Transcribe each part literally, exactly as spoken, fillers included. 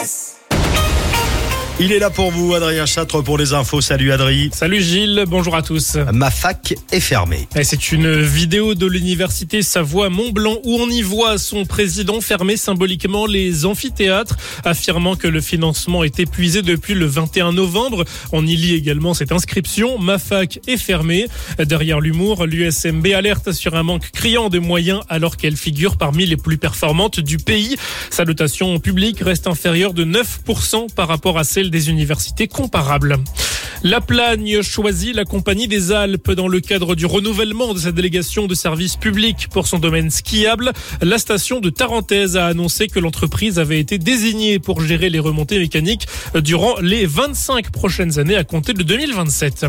S. Il est là pour vous, Adrien Châtre, pour les infos. Salut Adrien. Salut Gilles, bonjour à tous. Ma fac est fermée. Et c'est une vidéo de l'université Savoie-Mont-Blanc où on y voit son président fermer symboliquement les amphithéâtres, affirmant que le financement est épuisé depuis le vingt et un novembre. On y lit également cette inscription, ma fac est fermée. Derrière l'humour, l'U S M B alerte sur un manque criant de moyens alors qu'elle figure parmi les plus performantes du pays. Sa dotation publique reste inférieure de neuf pour cent par rapport à celle des universités comparables. La Plagne choisit la Compagnie des Alpes dans le cadre du renouvellement de sa délégation de service public pour son domaine skiable. La station de Tarentaise a annoncé que l'entreprise avait été désignée pour gérer les remontées mécaniques durant les vingt-cinq prochaines années à compter de deux mille vingt-sept.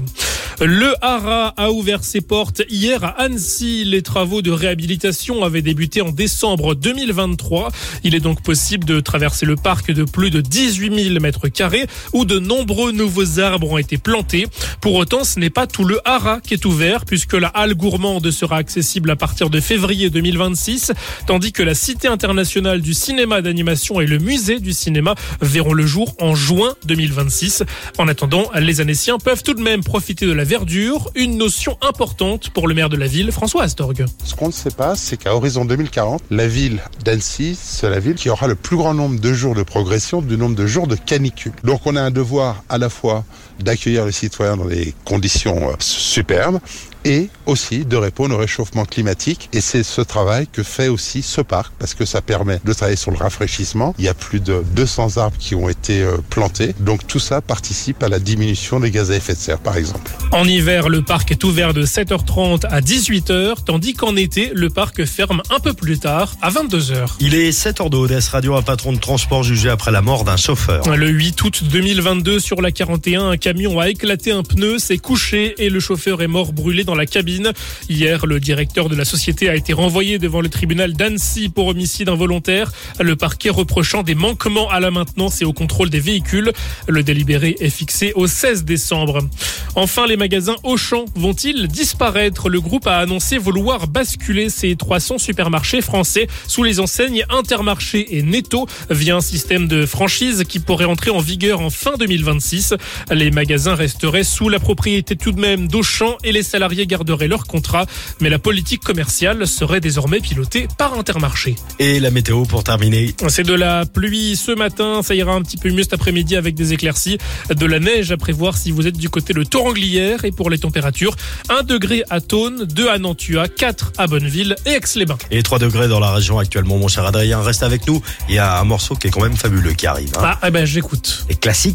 Le Hara a ouvert ses portes hier à Annecy. Les travaux de réhabilitation avaient débuté en décembre deux mille vingt-trois. Il est donc possible de traverser le parc de plus de dix-huit mille mètres carrés où de nombreux nouveaux arbres ont été plantés. Pour autant, ce n'est pas tout le Hara qui est ouvert puisque la halle gourmande sera accessible à partir de février deux mille vingt-six, tandis que la Cité internationale du cinéma d'animation et le musée du cinéma verront le jour en juin deux mille vingt-six. En attendant, les Annéciens peuvent tout de même profiter de la verdure, une notion importante pour le maire de la ville, François Astorg. Ce qu'on ne sait pas, c'est qu'à horizon deux mille quarante, la ville d'Annecy, c'est la ville qui aura le plus grand nombre de jours de progression du nombre de jours de canicule. Donc on a un devoir à la fois d'accueillir les citoyens dans des conditions superbes et aussi de répondre au réchauffement climatique. Et c'est ce travail que fait aussi ce parc, parce que ça permet de travailler sur le rafraîchissement. Il y a plus de deux cents arbres qui ont été plantés. Donc tout ça participe à la diminution des gaz à effet de serre, par exemple. En hiver, le parc est ouvert de sept heures trente à dix-huit heures, tandis qu'en été, le parc ferme un peu plus tard, à vingt-deux heures. Il est sept heures d'O D S Radio, un patron de transport jugé après la mort d'un chauffeur. Le huit août deux mille vingt-deux, sur la quarante et un, un camion a éclaté un pneu, s'est couché et le chauffeur est mort brûlé dans la cabine. Hier, le directeur de la société a été renvoyé devant le tribunal d'Annecy pour homicide involontaire, le parquet reprochant des manquements à la maintenance et au contrôle des véhicules. Le délibéré est fixé au seize décembre. Enfin, les magasins Auchan vont-ils disparaître? Le groupe a annoncé vouloir basculer ses trois cents supermarchés français sous les enseignes Intermarché et Netto via un système de franchise qui pourrait entrer en vigueur en fin deux mille vingt-six. Les magasins resteraient sous la propriété tout de même d'Auchan et les salariés garderaient leur contrat, mais la politique commerciale serait désormais pilotée par Intermarché. Et la météo pour terminer. C'est de la pluie ce matin, ça ira un petit peu mieux cet après-midi avec des éclaircies, de la neige à prévoir si vous êtes du côté de Toranglière. Et pour les températures, un degré à Thônes, deux à Nantua, quatre à Bonneville et Aix-les-Bains. Et trois degrés dans la région actuellement, mon cher Adrien. Reste avec nous, il y a un morceau qui est quand même fabuleux qui arrive. Hein. Ah, eh ben j'écoute. Et classique.